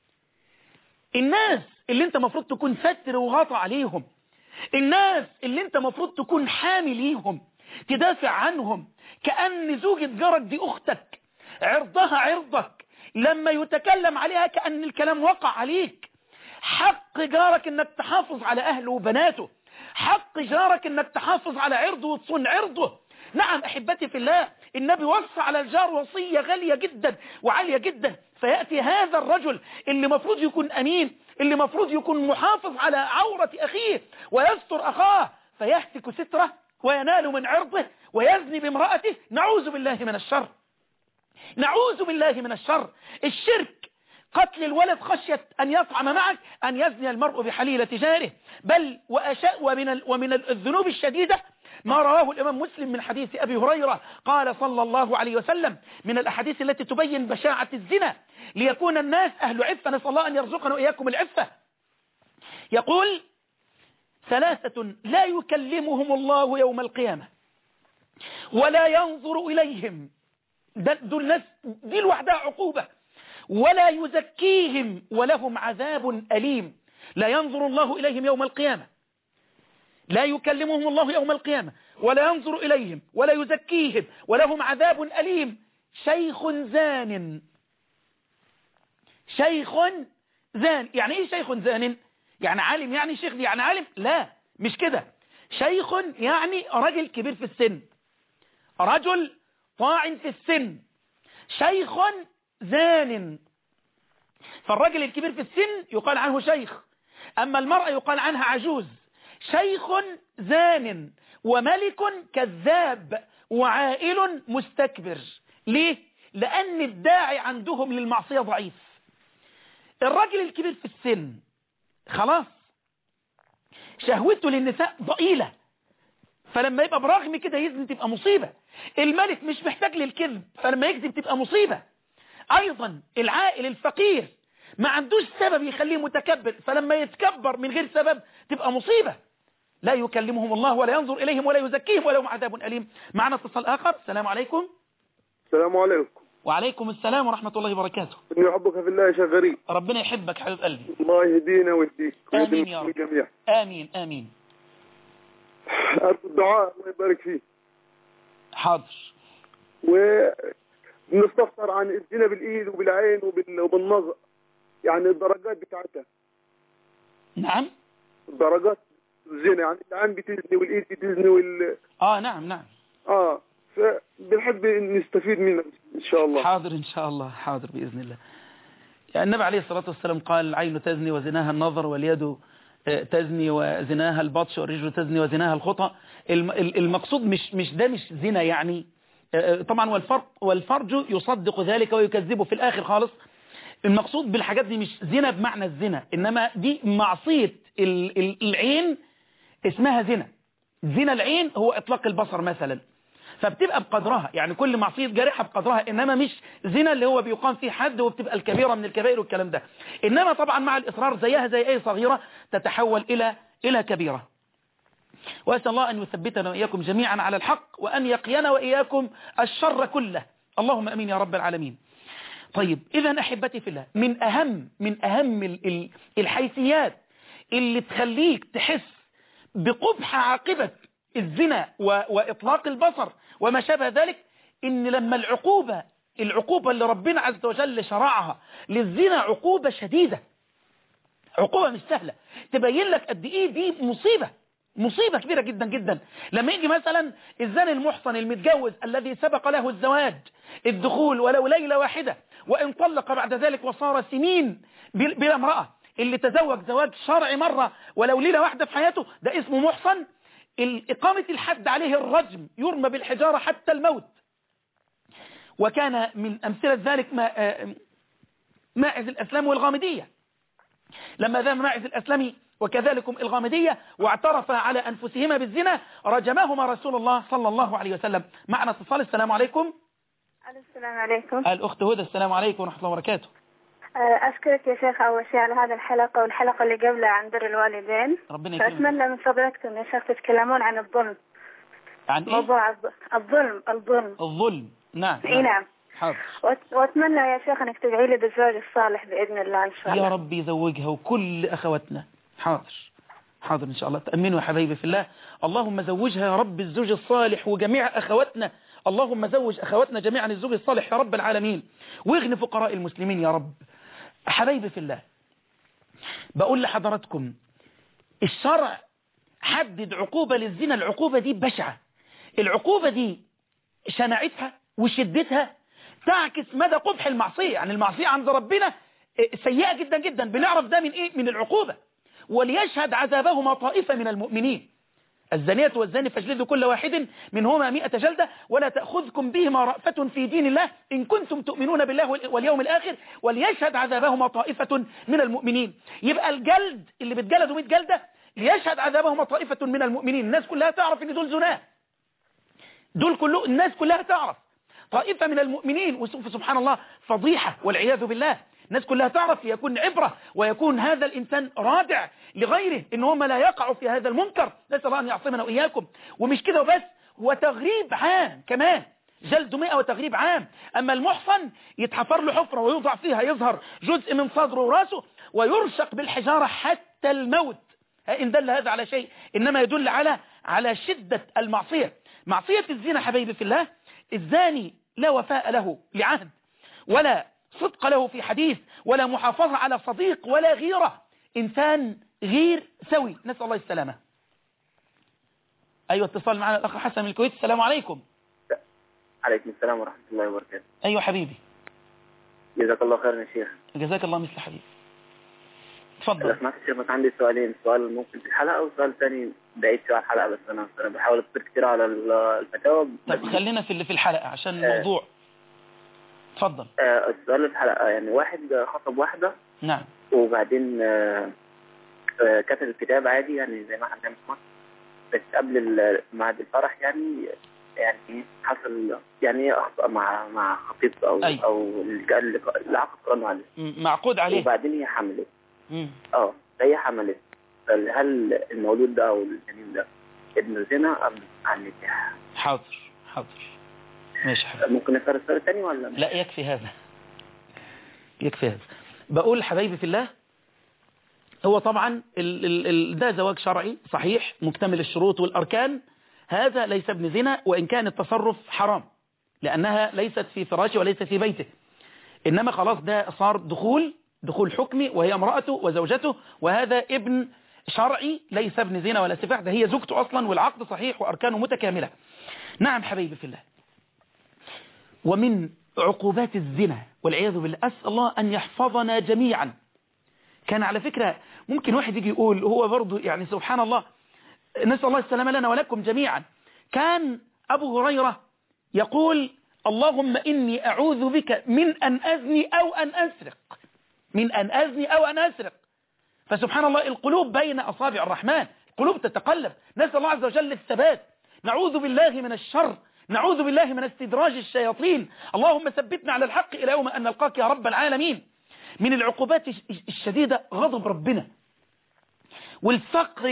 الناس اللي انت مفروض تكون ستر وغطى عليهم، الناس اللي انت مفروض تكون حامي ليهم، تدافع عنهم، كأن زوجة جارك دي أختك، عرضها عرضك، لما يتكلم عليها كأن الكلام وقع عليك. حق جارك انك تحافظ على أهله وبناته، حق جارك انك تحافظ على عرضه وتصون عرضه. نعم أحبتي في الله، النبي وصى على الجار وصية غالية جدا وعالية جدا. فيأتي هذا الرجل اللي مفروض يكون أمين، اللي مفروض يكون محافظ على عورة أخيه ويستر أخاه، فيهتك ستره وينال من عرضه ويزني بامرأته. نعوذ بالله من الشر، نعوذ بالله من الشر. الشرك، قتل الولد خشية أن يطعم معك، أن يزني المرء بحليلة جاره. بل ومن الذنوب الشديدة ما رواه الإمام مسلم من حديث أبي هريرة قال صلى الله عليه وسلم: من الأحاديث التي تبين بشاعة الزنا ليكون الناس أهل عفة، نسأل الله أن يرزقنا وإياكم العفة. يقول: 3 لا يكلمهم الله يوم القيامة ولا ينظر إليهم. دول الناس دي لوحدها عقوبة. ولا يزكيهم ولهم عذاب أليم. لا ينظر الله إليهم يوم القيامة، لا يكلمهم الله يوم القيامة ولا ينظر إليهم ولا يزكيهم ولهم عذاب أليم. شيخ زان. شيخ زان يعني إيه شيخ زان؟ يعني عالم، يعني شيخ دي يعني عالم؟ لا، مش كده. شيخ يعني رجل كبير في السن، رجل طاعن في السن. شيخ زان. فالرجل الكبير في السن يقال عنه شيخ، أما المرأة يقال عنها عجوز. شيخ زان وملك كذاب وعائل مستكبر. ليه؟ لأن الداعي عندهم للمعصية ضعيف. الرجل الكبير في السن خلاص شهوته للنساء ضئيلة، فلما يبقى برغم كده يزني تبقى مصيبة. الملك مش محتاج للكذب، فلما يكذب تبقى مصيبة. أيضا العائل الفقير ما عندوش سبب يخليه متكبر، فلما يتكبر من غير سبب تبقى مصيبة. لا يكلمهم الله ولا ينظر إليهم ولا يزكيهم ولهم عذاب أليم. معنا اتصال آخر. السلام عليكم. السلام عليكم. وعليكم السلام ورحمة الله وبركاته. إني أحبك في الله يا شيخ غريب. ربنا يحبك حبيب قلبي. الله يهدينا ويهديك. آمين يا رب. الجميع. آمين آمين. أرجو الدعاء الله يبارك فيه. حاضر. ونستفسر عن الزنا بالإيد وبالعين وبالنظر، يعني الدرجات بتاعتها. نعم. درجات الزنا، يعني العين بتزني والإيد بتزني نعم. فبنحب نستفيد منها إن شاء الله. حاضر إن شاء الله، حاضر بإذن الله. يعني النبي عليه الصلاة والسلام قال: العين تزني وزناها النظر، واليد تزني وزناها البطش، والرجل تزني وزناها الخطأ. المقصود مش ده مش زنا يعني. طبعا والفرج يصدق ذلك ويكذبه في الآخر خالص. المقصود بالحاجات دي مش زنا بمعنى الزنا، إنما دي معصية العين اسمها زنا. زنا العين هو إطلاق البصر مثلا، فبتبقى بقدرها، يعني كل معصية جارحة بقدرها، إنما مش زنا اللي هو بيقام فيه حد وبتبقى الكبيرة من الكبائر والكلام ده. إنما طبعا مع الإصرار زيها زي أي صغيرة تتحول إلى كبيرة. وأسأل الله أن يثبتنا وإياكم جميعا على الحق، وأن يقينا وإياكم الشر كله. اللهم أمين يا رب العالمين. طيب، إذا أحبتي في الله، من أهم الحيثيات اللي تخليك تحس بقبح عاقبة الزنا وإطلاق البصر وما شابه ذلك، إن لما العقوبة اللي ربنا عز وجل شرعها للزنا عقوبة شديدة، عقوبة مش سهلة، تبين لك قد إيه دي مصيبة كبيرة جدا جدا. لما يجي مثلا الزاني المحصن المتجوز الذي سبق له الزواج الدخول ولو ليلة واحدة، وإن طلق بعد ذلك وصار سنين بلا امرأة، اللي تزوج زواج شرعي مرة ولو ليلة واحدة في حياته، ده اسمه محصن. إقامة الحد عليه الرجم، يرمى بالحجارة حتى الموت. وكان من أمثلة ذلك ماعز الأسلم والغامدية، لما ذهب ماعز الأسلمي وكذلكم الغامدية واعترفا على أنفسهما بالزنا، رجماهما رسول الله صلى الله عليه وسلم. معنا اتصال. السلام عليكم. السلام عليكم. الأخت هدى. السلام عليكم ورحمة الله وبركاته. أشكرك يا شيخ أول شيء على هذه الحلقة والحلقة اللي قبلها عن بر الوالدين. ربنا يكرمك. فأتمنى من فضلاتكم يا شيخ تتكلمون عن الظلم. عن إيه؟ موضوع الظلم. نعم. إيه نعم. حاضر. وأتمنى يا شيخ أنك تدعي لي بالزواج الصالح بإذن الله إن شاء الله. يا رب يزوجها وكل أخواتنا. حاضر إن شاء الله. تأمنوا يا حبايبي في الله. اللهم زوجها يا رب الزوج الصالح وجميع أخواتنا. اللهم زوج أخواتنا جميعا الزوج الصالح يا رب العالمين، واغن فقراء المسلمين يا رب. حبايبي في الله، بقول لحضراتكم الشرع حدد عقوبة للزنا. العقوبة دي بشعة، العقوبة دي شناعتها وشدتها تعكس مدى قبح المعصية. يعني المعصية عند ربنا سيئة جدا جدا. بنعرف ده من إيه؟ من العقوبة. وليشهد عذابهما طائفة من المؤمنين. الزانية والزاني فاجلدوا كل واحد منهما 100 جلدة ولا تأخذكم بهما رأفة في دين الله إن كنتم تؤمنون بالله واليوم الآخر وليشهد عذابهما طائفة من المؤمنين. يبقى الجلد اللي بتجلدوا 100 جلدة ليشهد عذابهما طائفة من المؤمنين. الناس كلها تعرف ان دول زناه، الناس كلها تعرف. طائفة من المؤمنين، وسبحان الله فضيحة والعياذ بالله. الناس كلها تعرف، يكون عبرة ويكون هذا الإنسان رادع لغيره إن هم لا يقعوا في هذا المنكر. نسأل الله أن يعصمنا وإياكم. ومش كده وبس، وتغريب عام كمان، جلد 100 وتغريب عام. أما المحصن يتحفر له حفرة ويوضع فيها يظهر جزء من صدره وراسه ويرشق بالحجارة حتى الموت. إن دل هذا على شيء إنما يدل على شدة المعصية. معصية الزنا حبيبي في الله، الزاني لا وفاء له لعهد، ولا صدق له في حديث، ولا محافظة على صديق، ولا غيرة. إنسان غير سوي، نسأل الله السلامة. أيوة اتصال معنا الأخ حسن من الكويت. السلام عليكم. عليكم السلام ورحمة الله وبركاته. أيوة حبيبي. جزاك الله خير يا شيخ. جزاك الله مثل حبيبي. تفضل. سمعت يا شيخ، بس عندي سؤالين، سؤال ممكن في الحلقة وسؤال ثاني بعيد شوية على الحلقة، بس أنا بحاول أتصل كتير على الفتاوى. طيب خلينا في الحلقة عشان الموضوع. تفضل. السؤال في الحلقة، يعني واحد خطب واحدة. نعم. وبعدين كتب الكتاب عادي، يعني زي ما احنا بنعمل في مصر. بس قبل ميعاد الفرح يعني حصل يعني أخطأ مع خطيبته أو اللي عقد قرانه عليه معقود عليه، وبعدين هي حملت. فهي حملت، هل المولود ده أو الجنين ده ابن زنا أم عن نكاح؟ حاضر ماشي حبيبي. ممكن نسأل السؤال الثاني ولا لا؟ يكفي هذا. بقول حبايبي في الله، هو طبعا ده زواج شرعي صحيح مكتمل الشروط والأركان، هذا ليس ابن زنا وإن كان التصرف حرام لأنها ليست في فراشه وليست في بيته، إنما خلاص ده صار دخول حكمي وهي امرأته وزوجته، وهذا ابن شرعي ليس ابن زنا ولا سفاح، ده هي زوجته أصلا والعقد صحيح وأركانه متكاملة. نعم حبايبي في الله، ومن عقوبات الزنا والعياذ بالله، أسأل الله أن يحفظنا جميعا. كان على فكرة ممكن واحد يجي يقول هو برضو يعني سبحان الله، نسأل الله السلامة لنا ولكم جميعا، كان أبو هريرة يقول اللهم إني أعوذ بك من أن أزني أو أن أسرق، فسبحان الله القلوب بين أصابع الرحمن، القلوب تتقلب، نسأل الله عز وجل الثبات، نعوذ بالله من الشر، نعوذ بالله من استدراج الشياطين، اللهم ثبتنا على الحق إلى يوم أن نلقاك يا رب العالمين. من العقوبات الشديدة غضب ربنا والفقر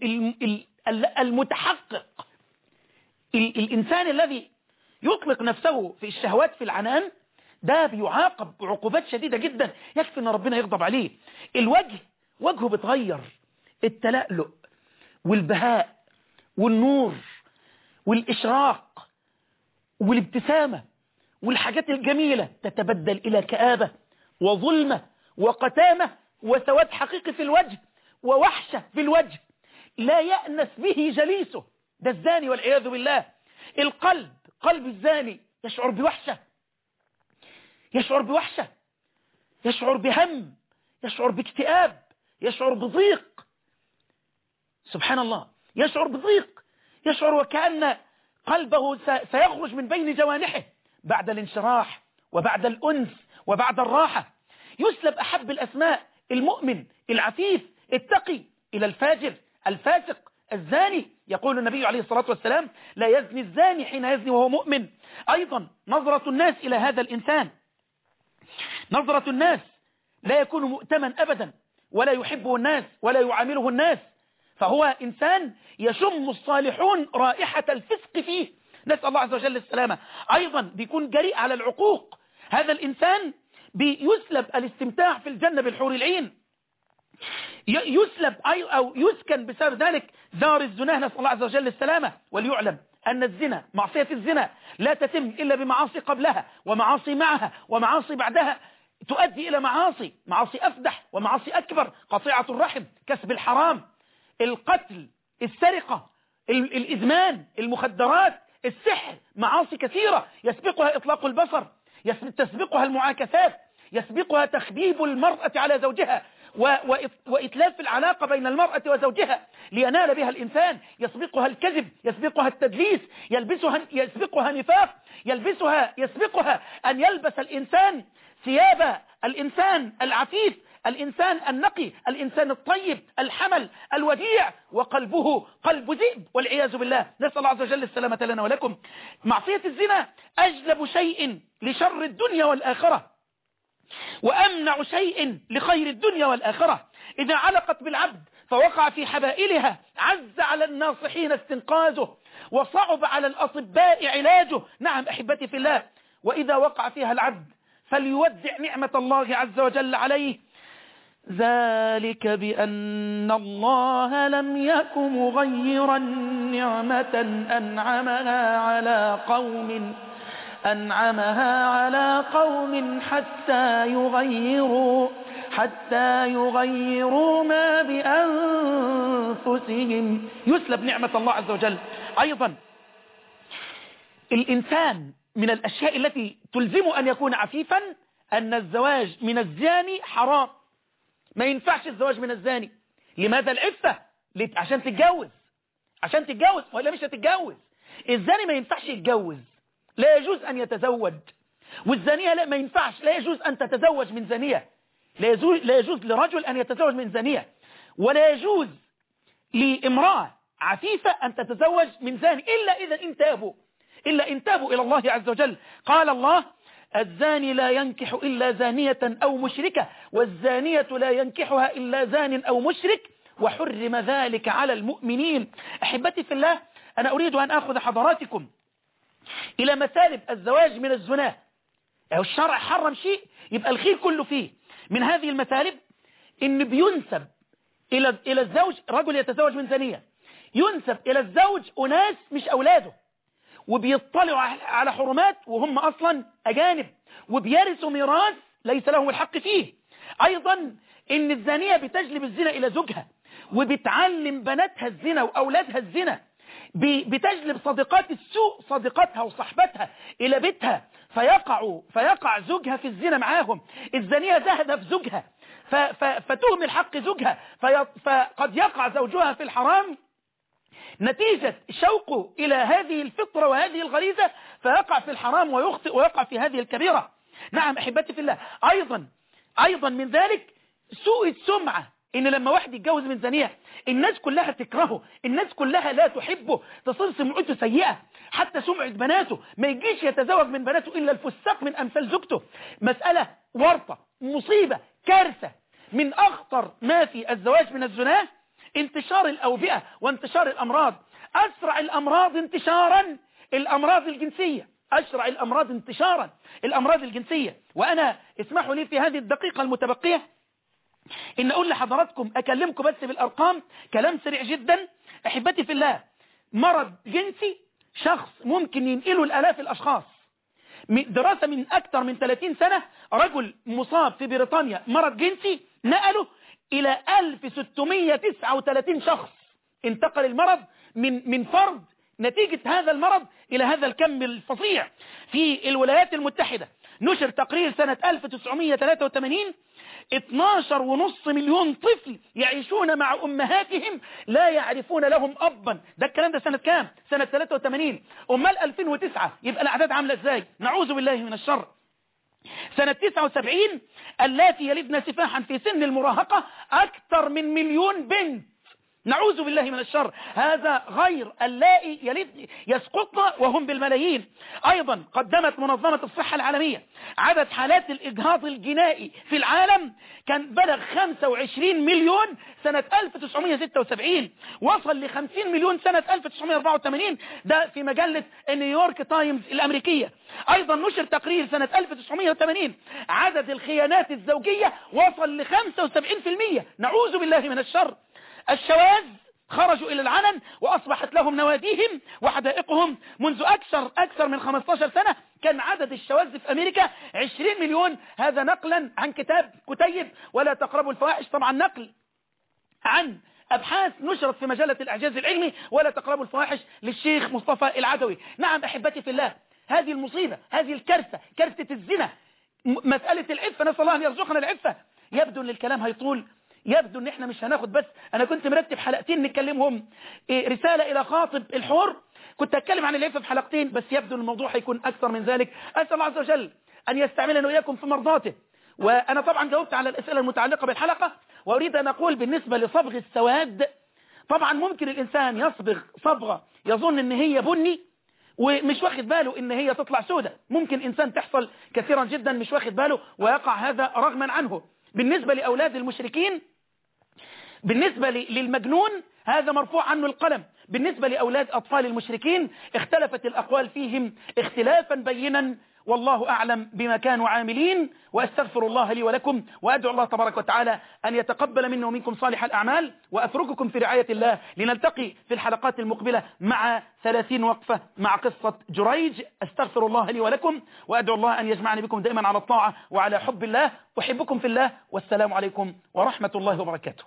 المتحقق. الإنسان الذي يطلق نفسه في الشهوات في العنان ده بيعاقب عقوبات شديدة جدا، يكفي أن ربنا يغضب عليه. وجهه بتغير، التلألؤ والبهاء والنور والإشراق والابتسامة والحاجات الجميلة تتبدل إلى كآبة وظلمة وقتامة وسواد حقيقي في الوجه ووحشة في الوجه، لا يأنس به جليسه، ده الزاني والعياذ بالله. قلب الزاني يشعر بوحشة، يشعر بهم، يشعر باكتئاب، يشعر بضيق، سبحان الله، يشعر بضيق، يشعر وكأن قلبه سيخرج من بين جوانحه بعد الانشراح وبعد الأنس وبعد الراحة. يسلب أحب الأسماء، المؤمن العفيف التقي، إلى الفاجر الفاسق الزاني. يقول النبي عليه الصلاة والسلام لا يزني الزاني حين يزني وهو مؤمن. أيضا نظرة الناس إلى هذا الإنسان، نظرة الناس لا يكون مؤتمن أبدا، ولا يحبه الناس ولا يعامله الناس، فهو إنسان يشم الصالحون رائحة الفسق فيه، نسأل الله عز وجل السلامة. أيضا بيكون جريء على العقوق، هذا الإنسان بيسلب الاستمتاع في الجنة بالحور العين، يسلب أو يسكن بسبب ذلك دار الزنا، نسأل الله عز وجل السلامة. وليعلم أن الزنا، معصية الزنا لا تتم إلا بمعاصي قبلها ومعاصي معها ومعاصي بعدها، تؤدي إلى معاصي أفدح ومعاصي أكبر، قطيعة الرحم، كسب الحرام، القتل، السرقة، الإدمان، المخدرات، السحر، معاصي كثيرة يسبقها إطلاق البصر، تسبقها المعاكسات، يسبقها تخبيب المرأة على زوجها وإتلاف العلاقة بين المرأة وزوجها لينال بها الإنسان، يسبقها الكذب، يسبقها التدليس، يسبقها نفاق، يسبقها أن يلبس الإنسان ثياب الإنسان العفيف، الإنسان النقي، الإنسان الطيب الحمل الوديع، وقلبه قلب ذئب والعياذ بالله، نسأل الله عز وجل السلامة لنا ولكم. معصية الزنا أجلب شيء لشر الدنيا والآخرة، وأمنع شيء لخير الدنيا والآخرة. إذا علقت بالعبد فوقع في حبائلها عز على الناصحين استنقاذه، وصعب على الأطباء علاجه. نعم أحبتي في الله، وإذا وقع فيها العبد فليودع نعمة الله عز وجل عليه، ذلك بأن الله لم يك مغيرا نعمة أنعمها على قوم حتى يغيروا ما بأنفسهم. يسلب نعمة الله عز وجل. أيضا الإنسان من الأشياء التي تلزم أن يكون عفيفا أن الزواج من الزاني حرام، ما ينفعش الزواج من الزاني. لماذا العفة؟ عشان تتجوز ولا مش هتتجوز. الزاني ما ينفعش يتجوز، لا يجوز أن يتزوج، والزانية لا، ما ينفعش، لا يجوز أن تتزوج من زانية، لا يجوز لرجل أن يتزوج من زانية، ولا يجوز لامرأة عفيفة أن تتزوج من زاني إلا إن تابوا إلى الله عز وجل. قال الله: الزاني لا ينكح إلا زانية أو مشركة، والزانية لا ينكحها إلا زان أو مشرك، وحرم ذلك على المؤمنين. أحبتي في الله، أنا أريد أن أخذ حضراتكم إلى مثالب الزواج من الزنا. الشرع حرم شيء يبقى الخير كله فيه. من هذه المثالب إن بينسب إلى الزوج، رجل يتزوج من زانية، ينسب إلى الزوج أناس مش أولاده، وبيطلعوا على حرمات وهم أصلا أجانب، وبيرثوا ميراث ليس لهم الحق فيه. أيضا إن الزانية بتجلب الزنا إلى زوجها، وبتعلم بناتها الزنا وأولادها الزنا، بتجلب صديقات السوء صديقاتها وصحبتها إلى بيتها، فيقع زوجها في الزنا معاهم. الزانية تهدف زوجها فتهمل حق زوجها، فقد يقع زوجها في الحرام نتيجة شوقه إلى هذه الفطرة وهذه الغريزة، فيقع في الحرام ويخطئ ويقع في هذه الكبيرة. نعم أحبتي في الله، أيضا من ذلك سوء السمعة، إن لما واحد يتجوز من زانية الناس كلها تكرهه، الناس كلها لا تحبه، تصير سمعته سيئة، حتى سمعة بناته، ما يجيش يتزوج من بناته إلا الفساق من أمثال زوجته. مسألة ورطة، مصيبة، كارثة. من أخطر ما في الزواج من الزنا انتشار الأوبئة وانتشار الأمراض. أسرع الأمراض انتشارا الأمراض الجنسية، أسرع الأمراض انتشارا الأمراض الجنسية. وأنا اسمحوا لي في هذه الدقيقة المتبقية إن أقول لحضراتكم، أكلمكم بس بالأرقام، كلام سريع جدا. أحبتي في الله، مرض جنسي شخص ممكن ينقله الآلاف الأشخاص. دراسة من أكثر من 30 سنة، رجل مصاب في بريطانيا مرض جنسي نقله إلى 1639 شخص. انتقل المرض من فرد نتيجة هذا المرض إلى هذا الكم الفظيع. في الولايات المتحدة نشر تقرير سنة 1983 12.5 مليون طفل يعيشون مع أمهاتهم لا يعرفون لهم أبا. ده الكلام ده سنة كام؟ سنة 83. أمال 2009 يبقى الأعداد عاملة إزاي؟ نعوذ بالله من الشر. سنة 79 اللاتي يلدن سفاحا في سن المراهقة أكثر من 1,000,000 بنت. نعوذ بالله من الشر. هذا غير اللائي يسقطن وهم بالملايين. أيضا قدمت منظمة الصحة العالمية عدد حالات الإجهاض الجنائي في العالم كان بلغ 25 مليون سنة 1976، وصل ل 50 مليون سنة 1984. ده في مجلة نيويورك تايمز الأمريكية. أيضا نشر تقرير سنة 1980 عدد الخيانات الزوجية وصل ل 75%. نعوذ بالله من الشر. الشواذ خرجوا إلى العلن وأصبحت لهم نواديهم وحدائقهم. منذ أكثر من 15 سنة كان عدد الشواذ في أمريكا 20 مليون. هذا نقلا عن كتيب ولا تقربوا الفواحش، طبعا نقل عن أبحاث نشرت في مجلة الإعجاز العلمي ولا تقربوا الفواحش للشيخ مصطفى العدوي. نعم أحبتي في الله، هذه المصيبة، هذه الكارثة، كارثة الزنا، مسألة العفة، نسأل الله أن يرزقنا العفة. يبدو أن الكلام هيطول، يبدو ان احنا مش هناخد، بس انا كنت مرتب حلقتين نتكلمهم. رسالة الى خاطب الحور، كنت اتكلم عن العفة في حلقتين، بس يبدو ان الموضوع هيكون اكثر من ذلك. اسال الله عز وجل ان يستعملنا واياكم في مرضاته. وانا طبعا جاوبت على الاسئله المتعلقه بالحلقه، واريد ان اقول بالنسبه لصبغ السواد، طبعا ممكن الانسان يصبغ صبغه يظن ان هي بني ومش واخد باله ان هي تطلع سودة. ممكن انسان تحصل كثيرا جدا مش واخد باله ويقع هذا رغما عنه. بالنسبه لاولاد المشركين، بالنسبة للمجنون هذا مرفوع عنه القلم. بالنسبة لأولاد أطفال المشركين اختلفت الأقوال فيهم اختلافا بينا، والله أعلم بما كانوا عاملين. وأستغفر الله لي ولكم، وأدعو الله تبارك وتعالى أن يتقبل منا ومنكم صالح الأعمال، وأترككم في رعاية الله لنلتقي في الحلقات المقبلة مع 30 وقفة مع قصة جريج. أستغفر الله لي ولكم، وأدعو الله أن يجمعني بكم دائما على الطاعة وعلى حب الله. أحبكم في الله، والسلام عليكم ورحمة الله وبركاته.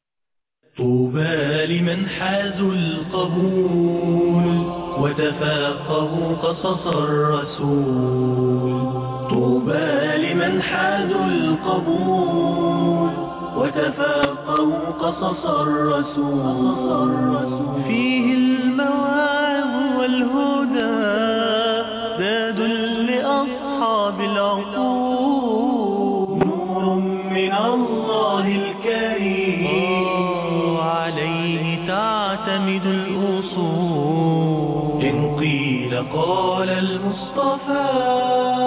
طوبى لمن حازوا القبول وتفاقهوا قصص الرسول. طوبى لمن حازوا القبول وتفاقهوا قصص الرسول. فيه المواعظ والهدى زاد لأصحاب العقول. نور من الله الكريم عليه تعتمد عقائد الأصول إن قيل قال المصطفى